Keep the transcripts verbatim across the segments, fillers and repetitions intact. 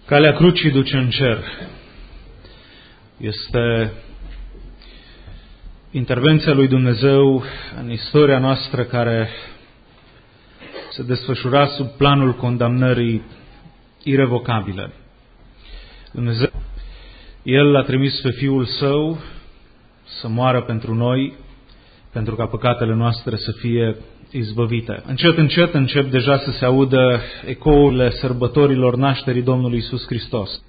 Calea crucii duce în cer. Este intervenția lui Dumnezeu în istoria noastră care se desfășura sub planul condamnării irevocabile. Dumnezeu, El l-a trimis pe Fiul Său să moară pentru noi, pentru ca păcatele noastre să fie izbăvite. Încet, încet încep deja să se audă ecourile sărbătorilor nașterii Domnului Iisus Hristos.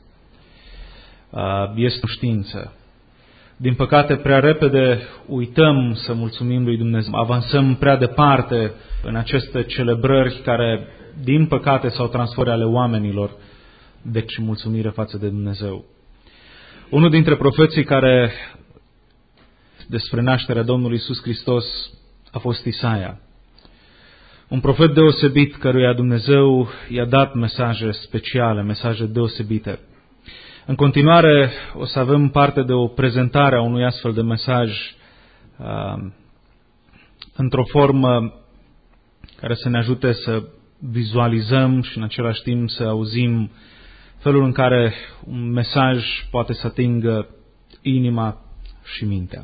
Este știință. Din păcate, prea repede uităm să mulțumim lui Dumnezeu. Avansăm prea departe în aceste celebrări care, din păcate, s-au transformat ale oamenilor, deci mulțumire față de Dumnezeu. Unul dintre profeții care despre nașterea Domnului Iisus Hristos a fost Isaia. Un profet deosebit căruia Dumnezeu i-a dat mesaje speciale, mesaje deosebite. În continuare o să avem parte de o prezentare a unui astfel de mesaj uh, într-o formă care să ne ajute să vizualizăm și în același timp să auzim felul în care un mesaj poate să atingă inima și mintea.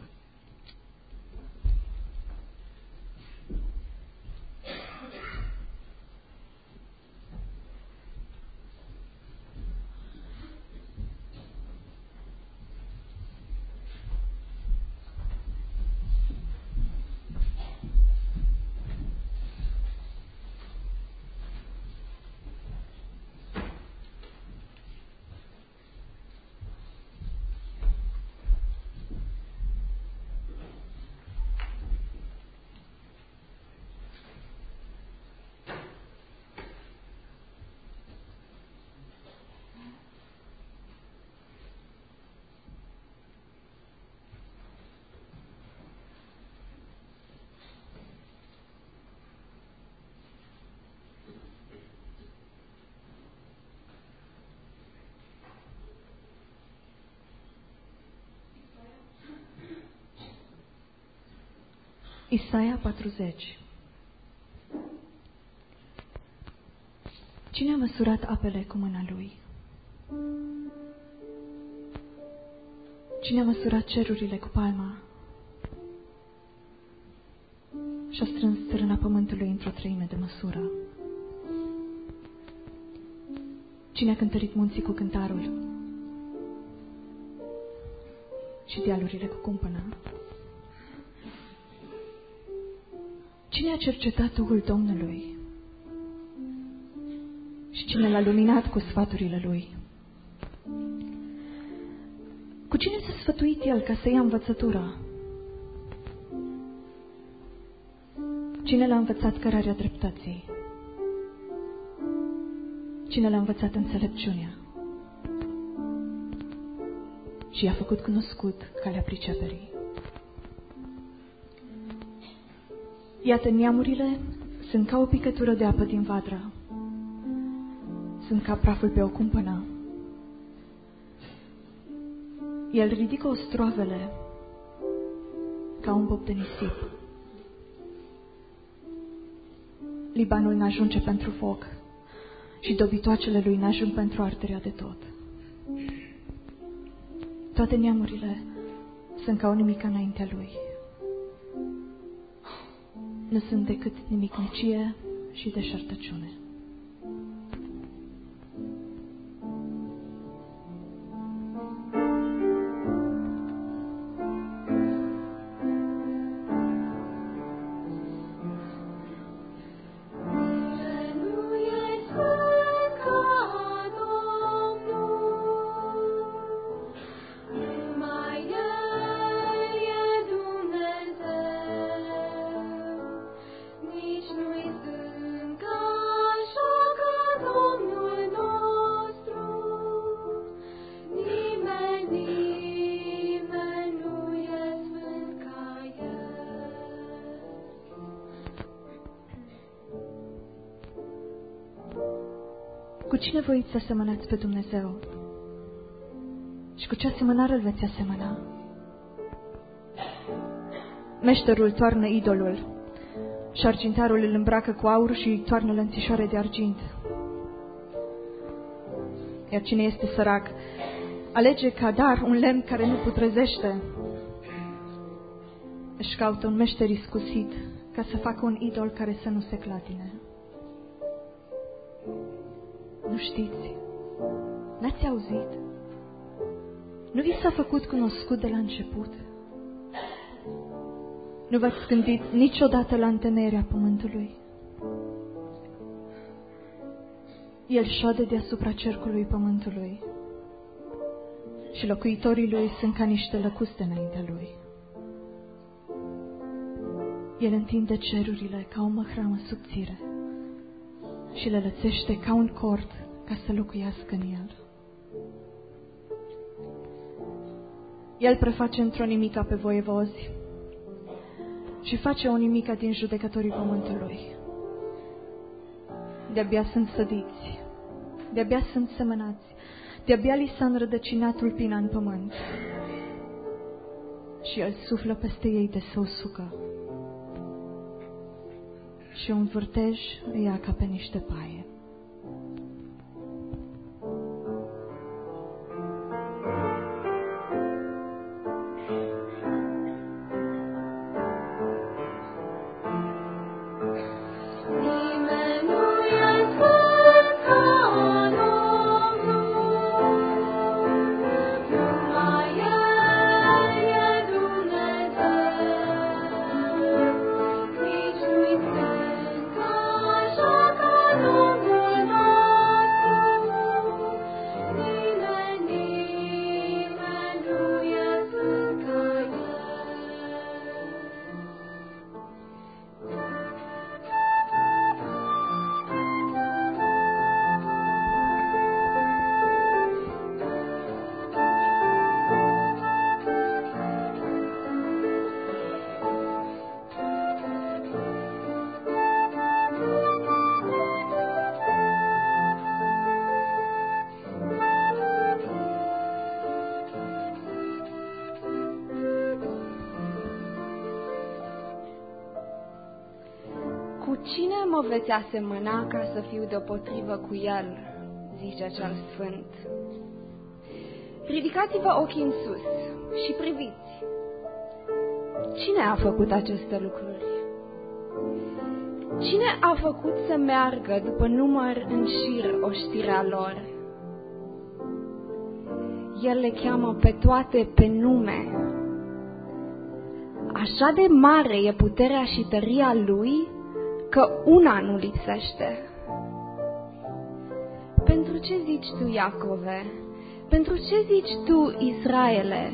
Isaia patruzeci. Cine a măsurat apele cu mâna lui? Cine a măsurat cerurile cu palma? Și-a strâns țărâna pământului într-o treime de măsură. Cine a cântărit munții cu cântarul? Și dealurile cu cumpăna? Cine a cercetat Duhul Domnului? Și cine l-a luminat cu sfaturile lui? Cu cine s-a sfătuit el ca să ia învățătura? Cine l-a învățat cărarea dreptății? Cine l-a învățat înțelepciunea? Și i-a făcut cunoscut calea priceperii. Iată, neamurile sunt ca o picătură de apă din vadră. Sunt ca praful pe o cumpănă. El ridică ostroavele ca un bob de nisip. Libanul n-ajunge pentru foc și dobitoacele lui n-ajung pentru arderea de tot. Toate neamurile sunt ca o nimică înaintea lui. Nu sunt decât nimicnicie și deșertăciune. Cu cine voiți să asemănați pe Dumnezeu? Și cu ce asemănare îl veți asemăna? Meșterul toarnă idolul și argintarul îl îmbracă cu aur și toarnă lănțișoare de argint. Iar cine este sărac alege ca dar un lemn care nu putrezește. Își caută un meșter iscusit ca să facă un idol care să nu se clatine. Nu știți? N-ați auzit? Nu vi s-a făcut cunoscut de la început? Nu v-ați gândit niciodată la întemeierea pământului? El șade deasupra cercului pământului și locuitorii lui sunt ca niște lăcuste înaintea lui. El întinde cerurile ca o măhramă subțire și le lățește ca un cord ca să locuiască în el. El preface într-o nimica pe voievozi și face o nimica din judecătorii pământului. De-abia sunt sădiți, de-abia sunt semănați, de-abia li s-a înrădăcinat tulpina în pământ și el suflă peste ei de să o sucă și un vârtej îi ia ca pe niște paie. Cu cine mă veți asemăna ca să fiu deopotrivă cu el, zice cel sfânt. Ridicați-vă ochii în sus și priviți. Cine a făcut aceste lucruri? Cine a făcut să meargă după număr în șir oștirea lor? El le cheamă pe toate pe nume. Așa de mare e puterea și tăria lui, că una nu lipsește. Pentru ce zici tu, Iacove? Pentru ce zici tu, Israele?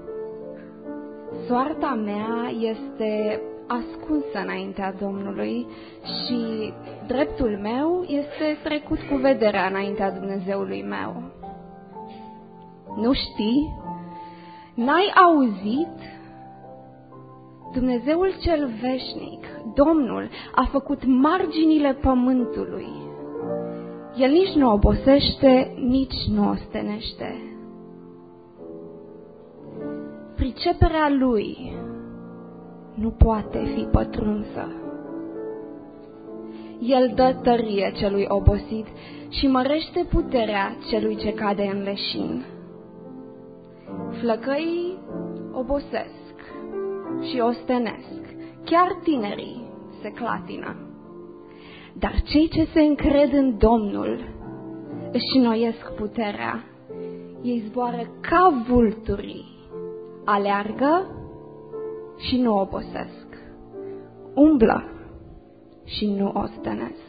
Soarta mea este ascunsă înaintea Domnului și dreptul meu este trecut cu vederea înaintea Dumnezeului meu. Nu știi? N-ai auzit? Dumnezeul cel veșnic, Domnul, a făcut marginile pământului. El nici nu obosește, nici nu ostenește. Priceperea lui nu poate fi pătrunsă. El dă tărie celui obosit și mărește puterea celui ce cade în leșin. Flăcăii obosesc și ostenesc, chiar tinerii se clatină. Dar cei ce se încred în Domnul își înnoiesc puterea. Ei zboară ca vulturii, aleargă și nu obosesc, umblă și nu ostenesc.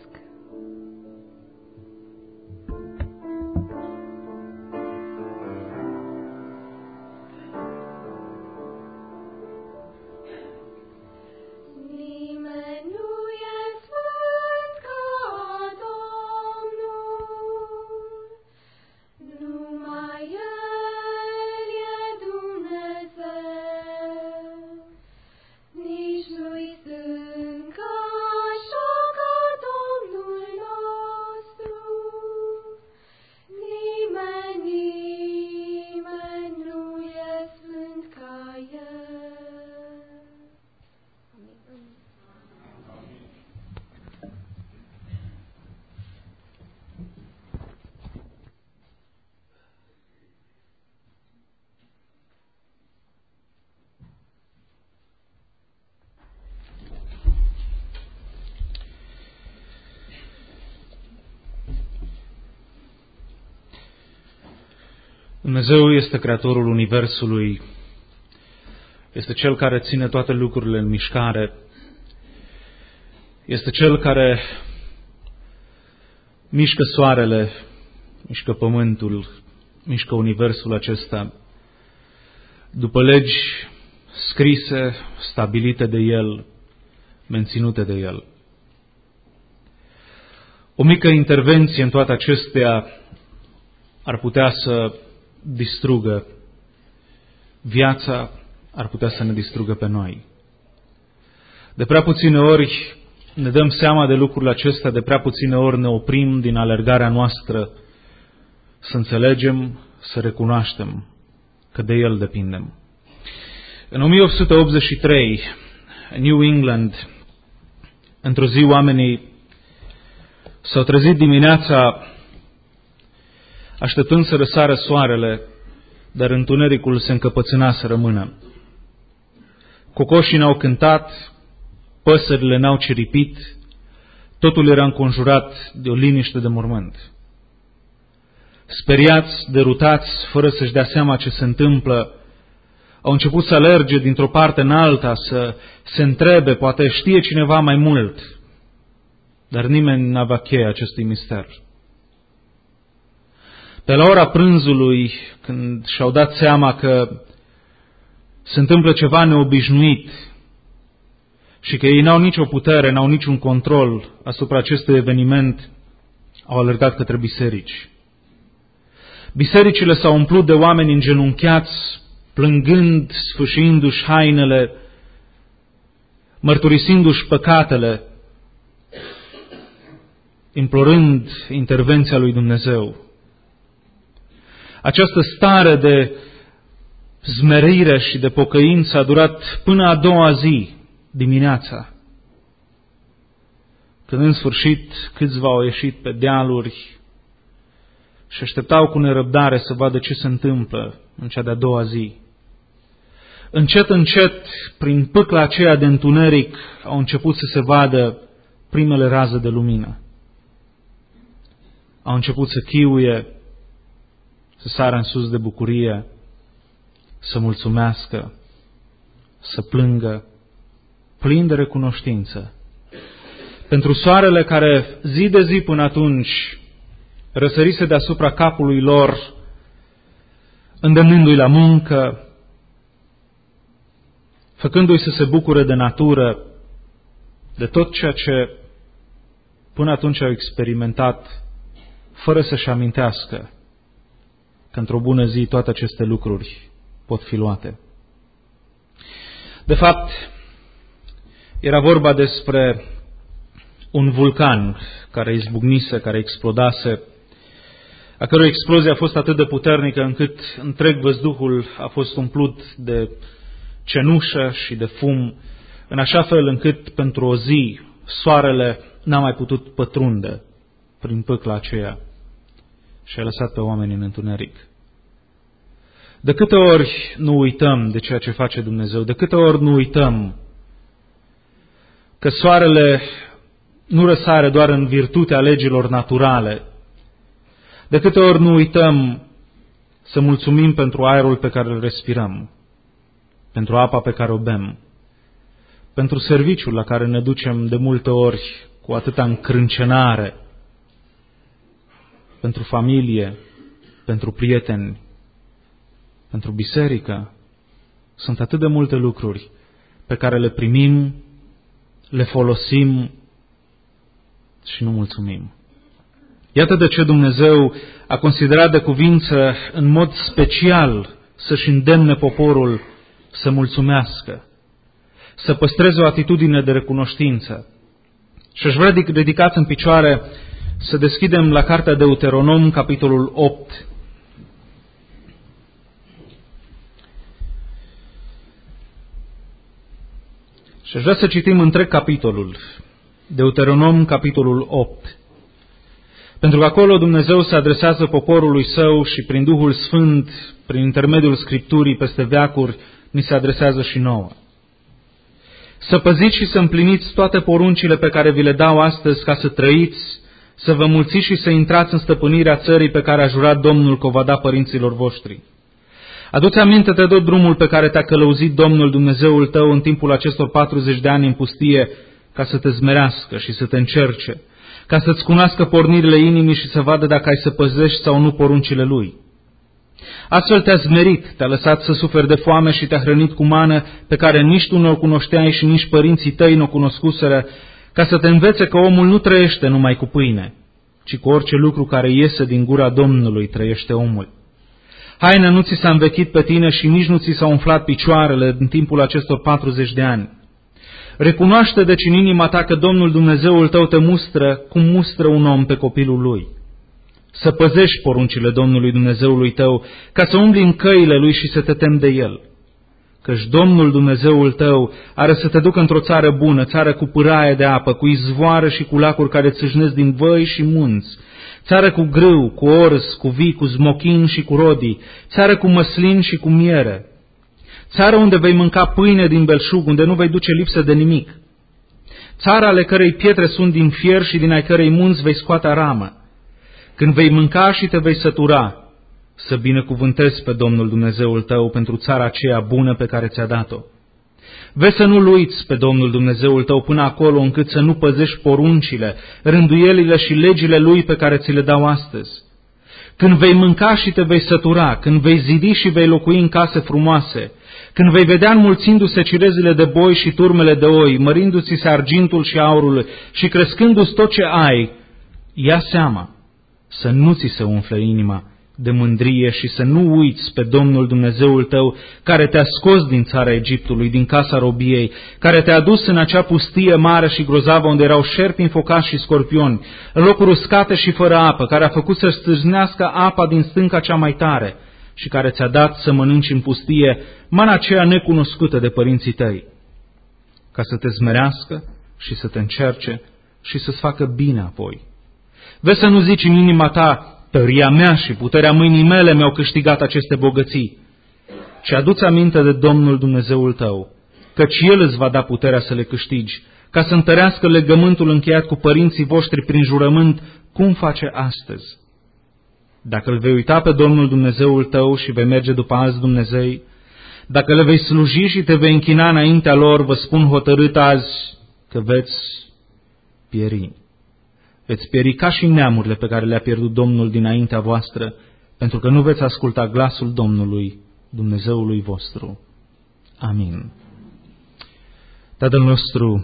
Nici nu-i sunt ca așa ca Domnul. Dumnezeu este Creatorul Universului, este Cel care ține toate lucrurile în mișcare, este Cel care mișcă soarele, mișcă pământul, mișcă universul acesta, după legi scrise, stabilite de El, menținute de El. O mică intervenție în toate acestea ar putea să distrugă viața, ar putea să ne distrugă pe noi. De prea puține ori ne dăm seama de lucrurile acestea, de prea puține ori ne oprim din alergarea noastră să înțelegem, să recunoaștem că de El depindem. În o mie opt sute optzeci și trei, în New England, într-o zi oamenii s-au trezit dimineața așteptând să răsară soarele, dar întunericul se încăpățâna să rămână. Cocoșii n-au cântat, păsările n-au ciripit, totul era înconjurat de o liniște de mormânt. Speriați, derutați, fără să-și dea seama ce se întâmplă, au început să alerge dintr-o parte în alta, să se întrebe, poate știe cineva mai mult, dar nimeni n-avea cheia acestui mister. Pe la ora prânzului, când și-au dat seama că se întâmplă ceva neobișnuit și că ei n-au nicio putere, n-au niciun control asupra acestui eveniment, au alergat către biserici. Bisericile s-au umplut de oameni îngenunchiați, plângând, sfâșiindu-și hainele, mărturisindu-și păcatele, implorând intervenția lui Dumnezeu. Această stare de zmerire și de pocăință a durat până a doua zi, dimineața, când în sfârșit câțiva au ieșit pe dealuri și așteptau cu nerăbdare să vadă ce se întâmplă în cea de-a doua zi. Încet, încet, prin pâcla aceea de întuneric, au început să se vadă primele raze de lumină. Au început să chiuie, să sară în sus de bucurie, să mulțumească, să plângă, plin de recunoștință. Pentru soarele care zi de zi până atunci răsărise deasupra capului lor, îndemnându-i la muncă, făcându-i să se bucure de natură, de tot ceea ce până atunci au experimentat, fără să-și amintească că într-o bună zi toate aceste lucruri pot fi luate. De fapt, era vorba despre un vulcan care izbucnise, care explodase, a cărui explozie a fost atât de puternică încât întreg văzduhul a fost umplut de cenușă și de fum, în așa fel încât pentru o zi soarele n-a mai putut pătrunde prin pâcla aceea și a lăsat pe oameni în întuneric. De câte ori nu uităm de ceea ce face Dumnezeu, de câte ori nu uităm că soarele nu răsare doar în virtutea legilor naturale, de câte ori nu uităm să mulțumim pentru aerul pe care îl respirăm, pentru apa pe care o bem, pentru serviciul la care ne ducem de multe ori cu atâta încrâncenare, pentru familie, pentru prieteni, pentru biserică. Sunt atât de multe lucruri pe care le primim, le folosim și nu mulțumim. Iată de ce Dumnezeu a considerat de cuvință în mod special să-și îndemne poporul să mulțumească, să păstreze o atitudine de recunoștință. Și aș vrea ridicați în picioare să deschidem la cartea Deuteronom, capitolul opt. Și aș vrea să citim întreg capitolul, Deuteronom, capitolul opt. Pentru că acolo Dumnezeu se adresează poporului său și prin Duhul Sfânt, prin intermediul Scripturii peste veacuri, ni se adresează și nouă. Să păziți și să împliniți toate poruncile pe care vi le dau astăzi ca să trăiți, să vă mulțiți și să intrați în stăpânirea țării pe care a jurat Domnul că o va da părinților voștri. Adu-ți aminte de tot drumul pe care te-a călăuzit Domnul Dumnezeul tău în timpul acestor patruzeci de ani în pustie, ca să te zmerească și să te încerce, ca să-ți cunoască pornirile inimii și să vadă dacă ai să păzești sau nu poruncile Lui. Astfel te-a zmerit, te-a lăsat să suferi de foame și te-a hrănit cu mană pe care nici tu nu o cunoșteai și nici părinții tăi nu o cunoscuseră, ca să te învețe că omul nu trăiește numai cu pâine, ci cu orice lucru care iese din gura Domnului trăiește omul. Haina nu ți s-a învechit pe tine și nici nu ți s-au umflat picioarele în timpul acestor patruzeci de ani. Recunoaște deci în inima ta că Domnul Dumnezeul tău te mustră cum mustră un om pe copilul lui. Să păzești poruncile Domnului Dumnezeului tău, ca să umbli în căile Lui și să te temi de El. Căci Domnul Dumnezeul tău are să te ducă într-o țară bună, țară cu pâraie de apă, cu izvoare și cu lacuri care țâșnesc din văi și munți, țară cu grâu, cu orz, cu vii, cu zmochin și cu rodii, țară cu măslin și cu miere, țară unde vei mânca pâine din belșug, unde nu vei duce lipsă de nimic, țară ale cărei pietre sunt din fier și din ai cărei munți vei scoate aramă. Când vei mânca și te vei sătura, să binecuvântezi pe Domnul Dumnezeul tău pentru țara aceea bună pe care ți-a dat-o. Vezi să nu-L uiți pe Domnul Dumnezeul tău până acolo încât să nu păzești poruncile, rânduielile și legile Lui pe care ți le dau astăzi. Când vei mânca și te vei sătura, când vei zidi și vei locui în case frumoase, când vei vedea înmulțindu-se cirezile de boi și turmele de oi, mărindu-ți se argintul și aurul și crescându-ți tot ce ai, ia seama să nu ți se umfle inima de mândrie și să nu uiți pe Domnul Dumnezeul tău, care te-a scos din țara Egiptului, din casa robiei, care te-a dus în acea pustie mare și grozavă unde erau șerpi înfocați și scorpioni, în locuri uscate și fără apă, care a făcut să stârnească apa din stânca cea mai tare și care ți-a dat să mănânci în pustie mana aceea necunoscută de părinții tăi, ca să te zmerească și să te încerce și să-ți facă bine apoi. Vezi să nu zici în inima ta: tăria mea și puterea mâinii mele mi-au câștigat aceste bogății, ci adu-ți aminte de Domnul Dumnezeul tău, căci El îți va da puterea să le câștigi, ca să întărească legământul încheiat cu părinții voștri prin jurământ, cum face astăzi. Dacă îl vei uita pe Domnul Dumnezeul tău și vei merge după alți Dumnezei, dacă le vei sluji și te vei închina înaintea lor, vă spun hotărât azi că veți pieri. Veți pieri ca și neamurile pe care le-a pierdut Domnul dinaintea voastră, pentru că nu veți asculta glasul Domnului, Dumnezeului vostru. Amin. Tatăl nostru,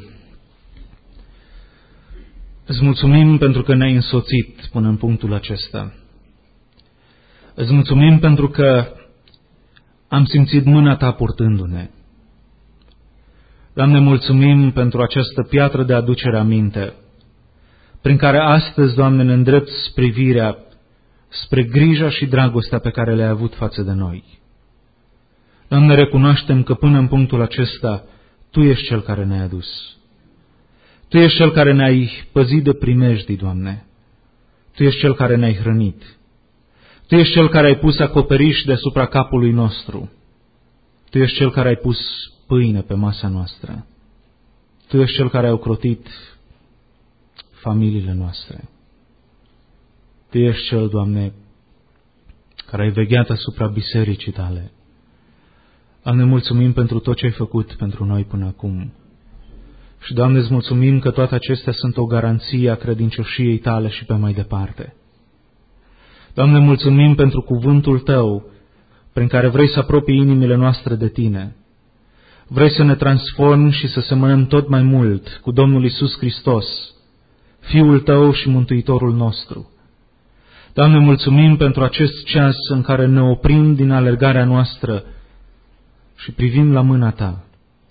îți mulțumim pentru că ne-ai însoțit până în punctul acesta. Îți mulțumim pentru că am simțit mâna Ta purtându-ne. Doamne, mulțumim pentru această piatră de aducere aminte, prin care astăzi, Doamne, ne îndrepți privirea spre grija și dragostea pe care le-ai avut față de noi. Doamne, recunoaștem că până în punctul acesta Tu ești Cel care ne-ai adus. Tu ești Cel care ne-ai păzit de primejdii, Doamne. Tu ești Cel care ne-ai hrănit. Tu ești Cel care ai pus acoperiș deasupra capului nostru. Tu ești Cel care ai pus pâine pe masa noastră. Tu ești Cel care ai ocrotit familiile noastre. Tu ești Cel, Doamne, care ai vegheat asupra bisericii Tale. Doamne, mulțumim pentru tot ce ai făcut pentru noi până acum. Și, Doamne, îți mulțumim că toate acestea sunt o garanție a credincioșiei Tale și pe mai departe. Doamne, mulțumim pentru cuvântul Tău, prin care vrei să apropii inimile noastre de Tine. Vrei să ne transformi și să semănăm tot mai mult cu Domnul Iisus Hristos, Fiul Tău și Mântuitorul nostru. Doamne, mulțumim pentru acest ceas în care ne oprim din alergarea noastră și privim la mâna Ta.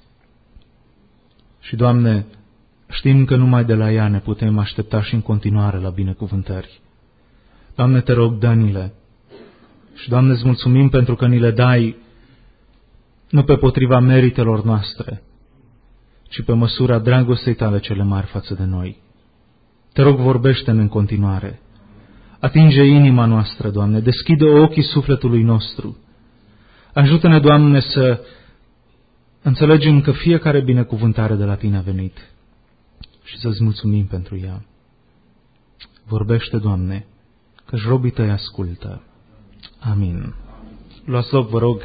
Și, Doamne, știm că numai de la ea ne putem aștepta și în continuare la binecuvântări. Doamne, Te rog, dă-ni-le. Și, Doamne, îți mulțumim pentru că ni le dai nu pe potriva meritelor noastre, ci pe măsura dragostei Tale cele mari față de noi. Te rog, vorbește-ne în continuare. Atinge inima noastră, Doamne, deschide ochii sufletului nostru. Ajută-ne, Doamne, să înțelegem că fiecare binecuvântare de la Tine a venit și să-ți mulțumim pentru ea. Vorbește, Doamne, că-și robii Tăi ascultă. Amin. Luați loc, vă rog.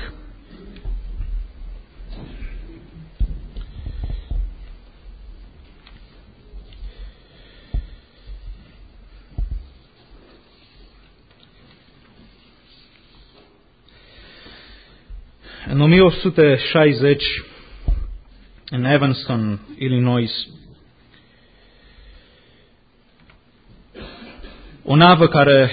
În o mie opt sute șaizeci, în Evanston, Illinois, o navă care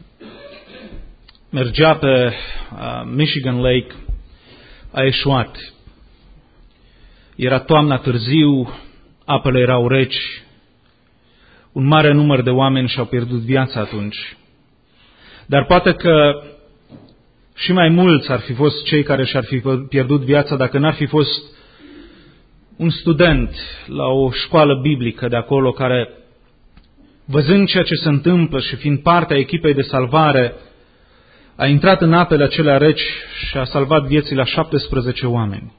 mergea pe uh, Michigan Lake a eșuat. Era toamna târziu, apele erau reci, un mare număr de oameni și-au pierdut viața atunci. Dar poate că și mai mulți ar fi fost cei care și-ar fi pierdut viața dacă n-ar fi fost un student la o școală biblică de acolo care, văzând ceea ce se întâmplă și fiind parte a echipei de salvare, a intrat în apele acelea reci și a salvat vieții la șaptesprezece oameni.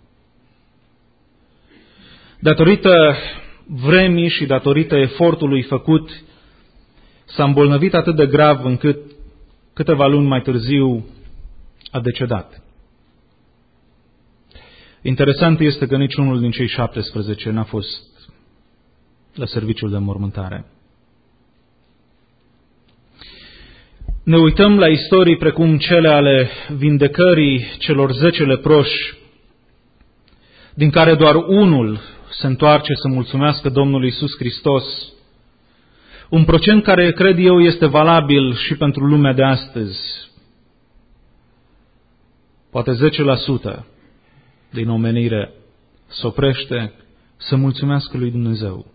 Datorită vremii și datorită efortului făcut, s-a îmbolnăvit atât de grav încât câteva luni mai târziu a decedat. Interesant este că niciunul din cei șaptesprezece n-a fost la serviciul de înmormântare. Ne uităm la istorii precum cele ale vindecării celor zece leproși, din care doar unul se întoarce să mulțumească Domnului Iisus Hristos, un procent care, cred eu, este valabil și pentru lumea de astăzi. Poate zece la sută din omenire se oprește să mulțumească lui Dumnezeu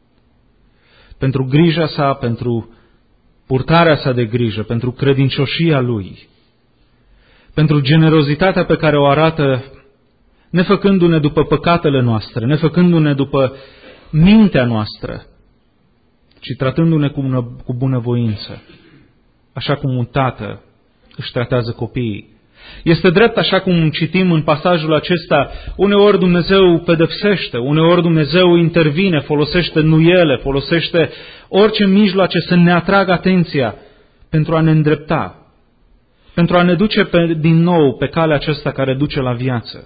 pentru grija sa, pentru purtarea sa de grijă, pentru credincioșia lui, pentru generozitatea pe care o arată, nefăcându-ne după păcatele noastre, nefăcându-ne după mintea noastră, ci tratându-ne cu, cu bunăvoință, așa cum un tată își tratează copiii. Este drept, așa cum citim în pasajul acesta, uneori Dumnezeu pedepsește, uneori Dumnezeu intervine, folosește nuiele, folosește orice mijloace să ne atragă atenția pentru a ne îndrepta, pentru a ne duce pe, din nou pe calea aceasta care duce la viață.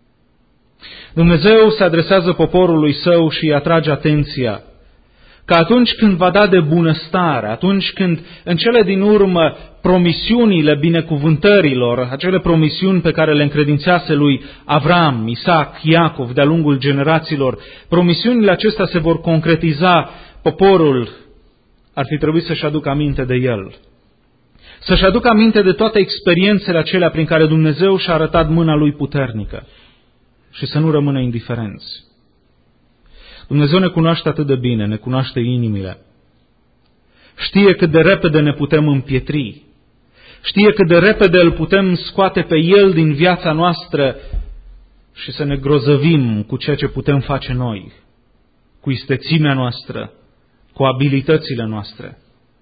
Dumnezeu se adresează poporului său și îi atrage atenția că atunci când va da de bunăstare, atunci când în cele din urmă promisiunile binecuvântărilor, acele promisiuni pe care le încredințase lui Avram, Isaac, Iacov de-a lungul generațiilor, promisiunile acestea se vor concretiza, poporul ar fi trebuit să-și aducă aminte de el. Să-și aducă aminte de toate experiențele acelea prin care Dumnezeu și-a arătat mâna lui puternică și să nu rămână indiferenți. Dumnezeu ne cunoaște atât de bine, ne cunoaște inimile. Știe cât de repede ne putem împietri. Știe cât de repede îl putem scoate pe El din viața noastră și să ne grozăvim cu ceea ce putem face noi, cu istețimea noastră, cu abilitățile noastre.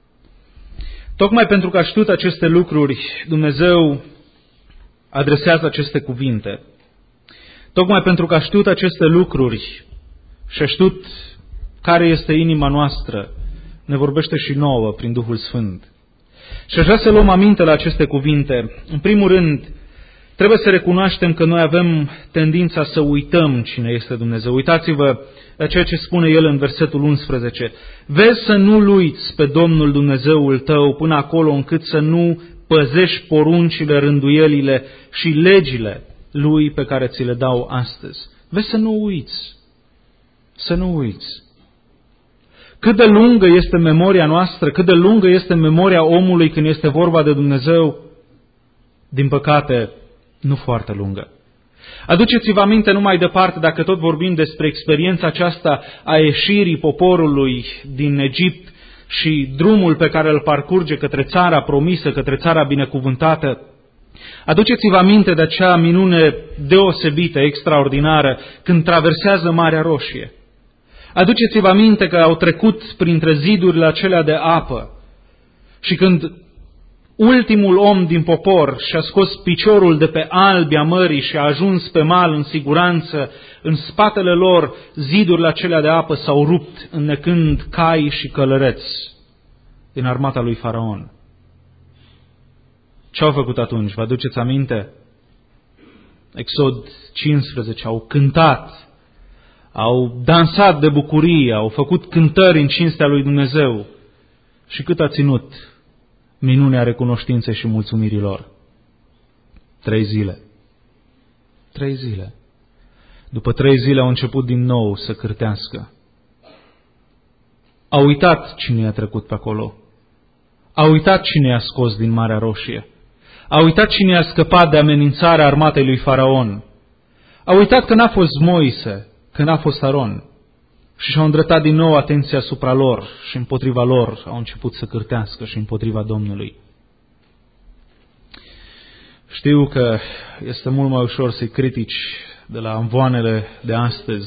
Tocmai pentru că a știut aceste lucruri, Dumnezeu adresează aceste cuvinte. Tocmai pentru că a știut aceste lucruri și a știut care este inima noastră, ne vorbește și nouă prin Duhul Sfânt. Și aș vrea să luăm aminte la aceste cuvinte. În primul rând, trebuie să recunoaștem că noi avem tendința să uităm cine este Dumnezeu. Uitați-vă la ceea ce spune El în versetul unsprezece. Vezi să nu-L uiți pe Domnul Dumnezeul tău până acolo încât să nu păzești poruncile, rânduielile și legile Lui pe care ți le dau astăzi. Vezi să nu uiți. Să nu uiți. Cât de lungă este memoria noastră, cât de lungă este memoria omului când este vorba de Dumnezeu? Din păcate, nu foarte lungă. Aduceți-vă aminte numai departe, dacă tot vorbim despre experiența aceasta a ieșirii poporului din Egipt și drumul pe care îl parcurge către țara promisă, către țara binecuvântată. Aduceți-vă aminte de acea minune deosebită, extraordinară, când traversează Marea Roșie. Aduceți-vă aminte că au trecut printre zidurile acelea de apă și când ultimul om din popor și-a scos piciorul de pe albia mării și a ajuns pe mal în siguranță, în spatele lor zidurile acelea de apă s-au rupt înnecând cai și călăreți. din armata lui Faraon. Ce au făcut atunci? Vă aduceți aminte? Exod cincisprezece, au cântat, au dansat de bucurie, au făcut cântări în cinstea lui Dumnezeu. Și cât a ținut minunea recunoștinței și mulțumirii lor? Trei zile. Trei zile. După trei zile au început din nou să cârtească. Au uitat cine i-a trecut pe acolo. Au uitat cine i-a scos din Marea Roșie. Au uitat cine i-a scăpat de amenințarea armatei lui Faraon. Au uitat că n-a fost Moise, că n-a fost Aron. Și și-au îndreptat din nou atenția asupra lor și împotriva lor au început să cârtească și împotriva Domnului. Știu că este mult mai ușor să-i critici de la amvoanele de astăzi,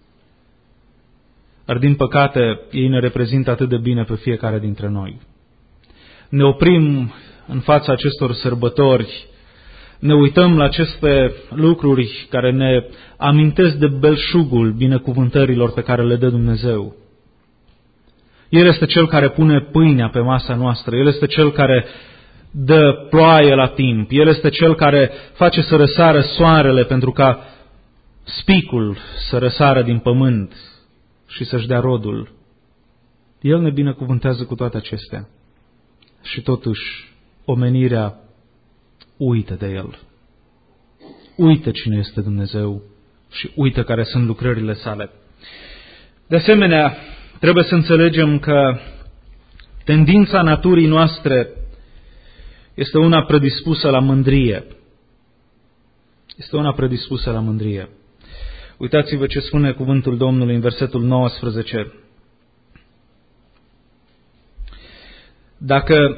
dar din păcate ei ne reprezintă atât de bine pe fiecare dintre noi. Ne oprim în fața acestor sărbători, ne uităm la aceste lucruri care ne amintesc de belșugul binecuvântărilor pe care le dă Dumnezeu. El este Cel care pune pâinea pe masa noastră, El este Cel care dă ploaie la timp, El este Cel care face să răsară soarele pentru ca spicul să răsară din pământ și să-și dea rodul. El ne binecuvântează cu toate acestea. Și totuși, omenirea uită de El. Uită cine este Dumnezeu și uită care sunt lucrările sale. De asemenea, trebuie să înțelegem că tendința naturii noastre este una predispusă la mândrie. Este una predispusă la mândrie. Uitați-vă ce spune cuvântul Domnului în versetul nouăsprezece. Dacă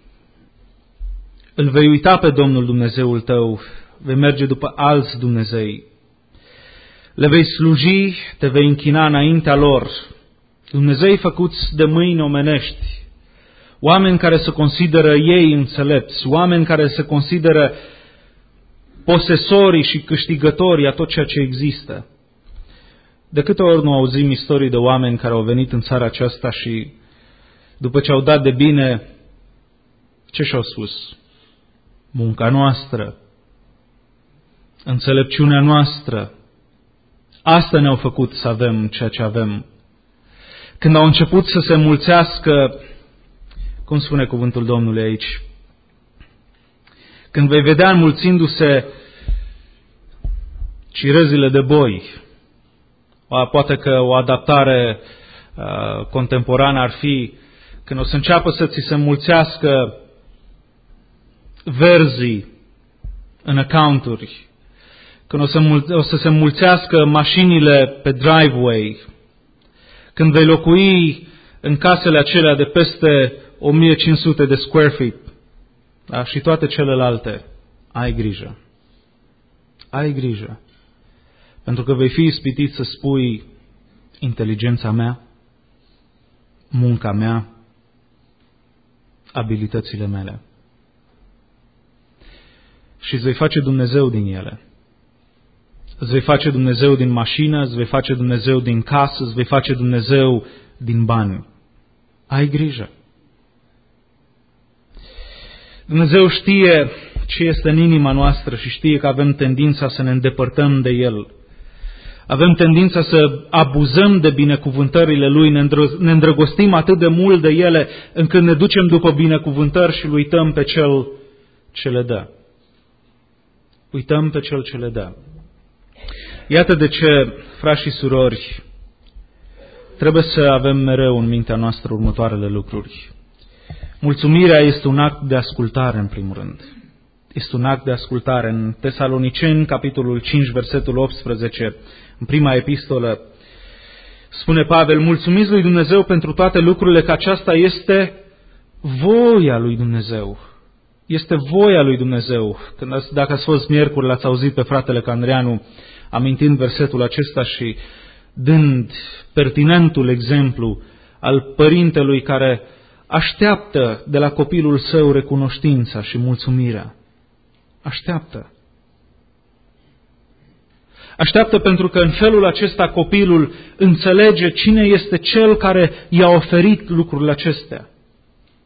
îl vei uita pe Domnul Dumnezeul tău, vei merge după alți Dumnezei, le vei sluji, te vei închina înaintea lor, Dumnezei făcuți de mâini omenești, oameni care se consideră ei înțelepți, oameni care se consideră posesorii și câștigătorii a tot ceea ce există. De câte ori nu auzim istorii de oameni care au venit în țara aceasta și după ce au dat de bine, ce și-au spus? Munca noastră, înțelepciunea noastră, asta ne-au făcut să avem ceea ce avem. Când au început să se mulțească, cum spune cuvântul Domnului aici, când vei vedea înmulțindu-se cirezile de boi, poate că o adaptare uh, contemporană ar fi când o să înceapă să ți se înmulțească verzii în accounturi, când o să, mul- o să se înmulțească mașinile pe driveway, când vei locui în casele acelea de peste o mie cinci sute de square feet, da? Și toate celelalte, ai grijă. Ai grijă. Pentru că vei fi ispitit să spui inteligența mea, munca mea, abilitățile mele. Și îți vei face Dumnezeu din ele. Îți vei face Dumnezeu din mașină, îți vei face Dumnezeu din casă, îți vei face Dumnezeu din bani. Ai grijă. Dumnezeu știe ce este în inima noastră și știe că avem tendința să ne îndepărtăm de El. Avem tendința să abuzăm de binecuvântările Lui, ne îndrăgostim atât de mult de ele, încât ne ducem după binecuvântări și îl uităm pe Cel ce le dă. Uităm pe Cel ce le dă. Iată de ce, frați și surori, trebuie să avem mereu în mintea noastră următoarele lucruri. Mulțumirea este un act de ascultare, în primul rând. Este un act de ascultare. În Tesaloniceni, capitolul cinci, versetul optsprezece, în prima epistolă, spune Pavel, mulțumiți lui Dumnezeu pentru toate lucrurile, că aceasta este voia lui Dumnezeu. Este voia lui Dumnezeu. Când ați, dacă ați fost miercuri, l-ați auzit pe fratele Candreanu amintind versetul acesta și dând pertinentul exemplu al părintelui care așteaptă de la copilul său recunoștința și mulțumirea. Așteaptă. Așteaptă pentru că în felul acesta copilul înțelege cine este cel care i-a oferit lucrurile acestea.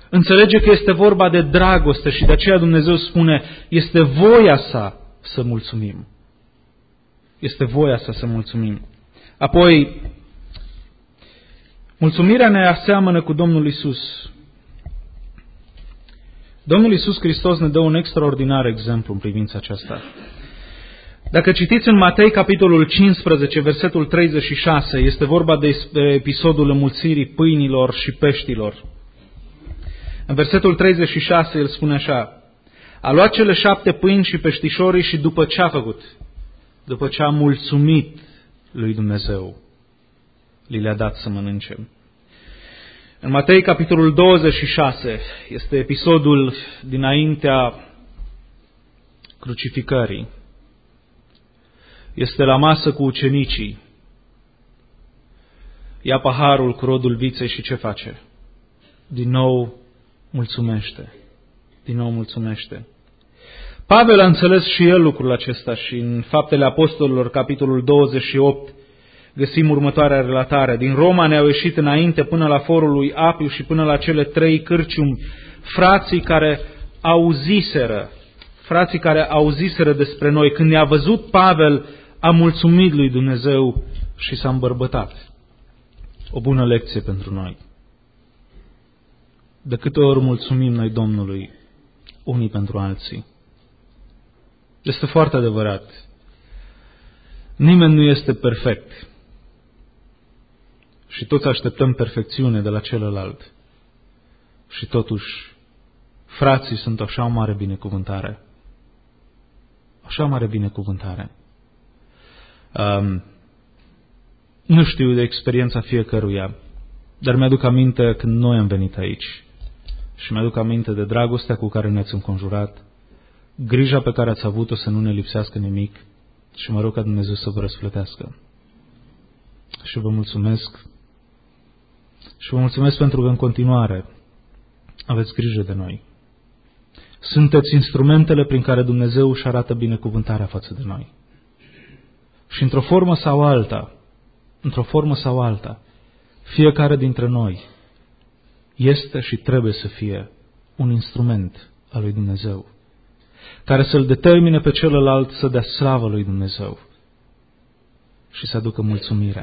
Înțelege că este vorba de dragoste și de aceea Dumnezeu spune, este voia sa să mulțumim. Este voia sa să mulțumim. Apoi, mulțumirea ne aseamănă cu Domnul Iisus. Domnul Iisus Hristos ne dă un extraordinar exemplu în privința aceasta. Dacă citiți în Matei, capitolul cincisprezece, versetul treizeci și șase, este vorba de episodul înmulțirii pâinilor și peștilor. În versetul treizeci și șase, el spune așa, a luat cele șapte pâini și peștișorii și după ce a făcut? După ce a mulțumit lui Dumnezeu, li le-a dat să mănânce. În Matei, capitolul douăzeci și șase, este episodul dinaintea crucificării. Este la masă cu ucenicii. Ia paharul cu rodul viței și ce face? Din nou mulțumește. Din nou mulțumește. Pavel a înțeles și el lucrul acesta și în Faptele Apostolilor, capitolul douăzeci și opt, găsim următoarea relatare. Din Roma ne-au ieșit înainte până la forul lui Apiu și până la cele trei cârciumi, frații care auziseră, frații care auziseră despre noi. Când ne-a văzut Pavel, a mulțumit lui Dumnezeu și s-a îmbărbătat. O bună lecție pentru noi. De câte ori mulțumim noi Domnului, unii pentru alții. Este foarte adevărat. Nimeni nu este perfect. Și toți așteptăm perfecțiune de la celălalt. Și totuși, frații sunt așa o mare binecuvântare. Așa o mare binecuvântare. Um, nu știu de experiența fiecăruia, dar mi-aduc aminte când noi am venit aici. Și mi-aduc aminte de dragostea cu care ne-ați înconjurat, grija pe care ați avut-o să nu ne lipsească nimic și mă rog ca Dumnezeu să vă răsplătească. Și vă mulțumesc și vă mulțumesc pentru că în continuare aveți grijă de noi. Sunteți instrumentele prin care Dumnezeu își arată binecuvântarea față de noi. Și într-o formă sau alta, într-o formă sau alta, fiecare dintre noi este și trebuie să fie un instrument al lui Dumnezeu, care să-l determine pe celălalt să dea slavă lui Dumnezeu și să aducă mulțumire.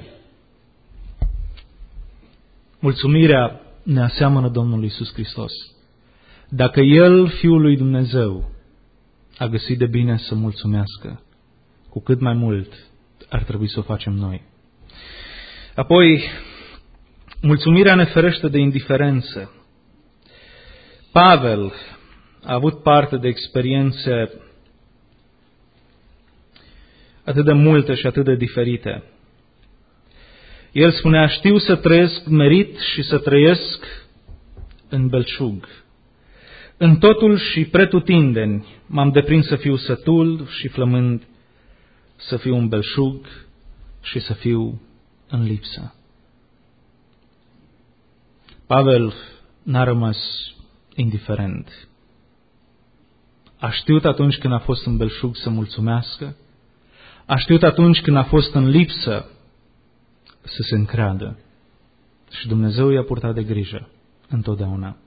Mulțumirea ne aseamănă Domnul Iisus Hristos. Dacă El, Fiul lui Dumnezeu, a găsit de bine să mulțumească, cu cât mai mult ar trebui să o facem noi. Apoi, mulțumirea ne ferește de indiferență. Pavel a avut parte de experiențe atât de multe și atât de diferite. El spunea, știu să trăiesc merit și să trăiesc în belșug. În totul și pretutindeni m-am deprins să fiu sătul și flămând, să fiu un belșug și să fiu în lipsă. Pavel n-a rămas indiferent. A știut atunci când a fost în belșug să mulțumească, a știut atunci când a fost în lipsă să se încreadă. Și Dumnezeu i-a purtat de grijă întotdeauna.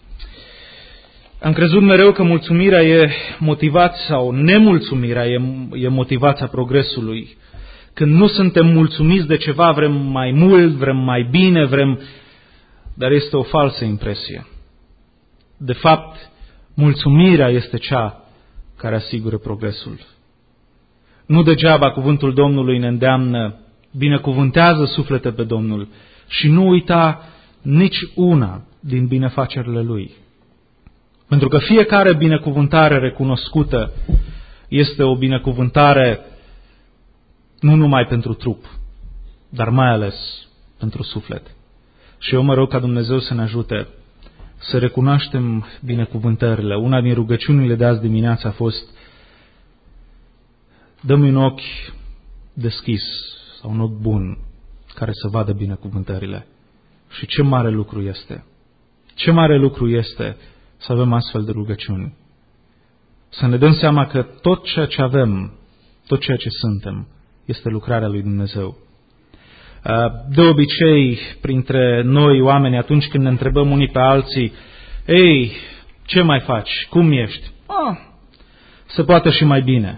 Am crezut mereu că mulțumirea e motivația sau nemulțumirea e, e motivația progresului. Când nu suntem mulțumiți de ceva, vrem mai mult, vrem mai bine, vrem... Dar este o falsă impresie. De fapt, mulțumirea este cea care asigură progresul. Nu degeaba cuvântul Domnului ne îndeamnă, binecuvântează suflete pe Domnul și nu uita nici una din binefacerile Lui. Pentru că fiecare binecuvântare recunoscută este o binecuvântare nu numai pentru trup, dar mai ales pentru suflet. Și eu mă rog ca Dumnezeu să ne ajute să recunoaștem binecuvântările. Una din rugăciunile de azi dimineață a fost: dă-mi un ochi deschis sau un ochi bun care să vadă binecuvântările. Și ce mare lucru este! Ce mare lucru este să avem astfel de rugăciuni. Să ne dăm seama că tot ceea ce avem, tot ceea ce suntem, este lucrarea lui Dumnezeu. De obicei, printre noi oameni, atunci când ne întrebăm unii pe alții Ei, ce mai faci? Cum ești? Ah, se poate și mai bine.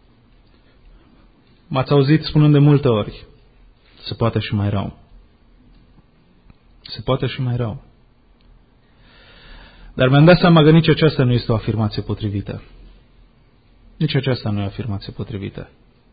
M-ați auzit spunând de multe ori, se poate și mai rău. Se poate și mai rău. Dar mi-am dat seama că nici aceasta nu este o afirmație potrivită. Nici aceasta nu e o afirmație potrivită.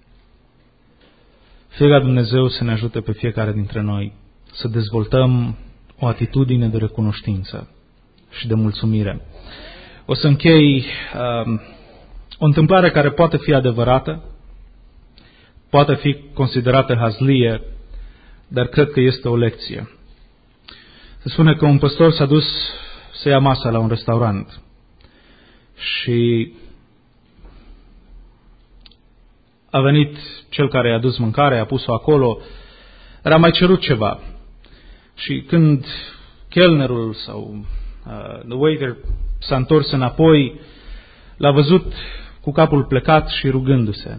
Fie ca Dumnezeu să ne ajute pe fiecare dintre noi să dezvoltăm o atitudine de recunoștință și de mulțumire. O să închei uh, o întâmplare care poate fi adevărată, poate fi considerată hazlie, dar cred că este o lecție. Se spune că un păstor s-a dus să ia masa la un restaurant și a venit cel care i-a dus mâncarea, i-a pus-o acolo, dar a mai cerut ceva. Și când chelnerul sau uh, the waiter s-a întors înapoi, l-a văzut cu capul plecat și rugându-se.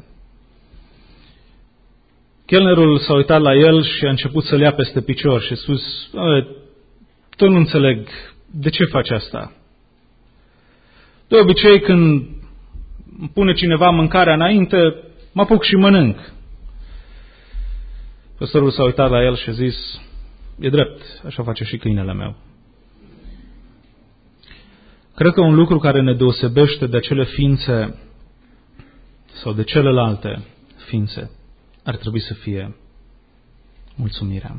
Chelnerul s-a uitat la el și a început să-l ia peste picior și a spus: tu nu înțeleg, de ce faci asta? De obicei, când îmi pune cineva mâncarea înainte, mă apuc și mănânc. Păstorul s-a uitat la el și a zis: e drept, așa face și câinele meu. Cred că un lucru care ne deosebește de acele ființe sau de celelalte ființe ar trebui să fie mulțumirea.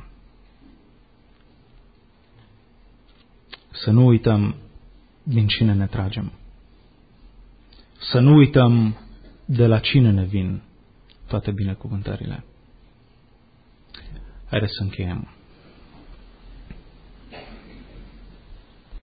Să nu uităm din cine ne tragem. Să nu uităm de la cine ne vin toate binecuvântările. Haideți să încheiem.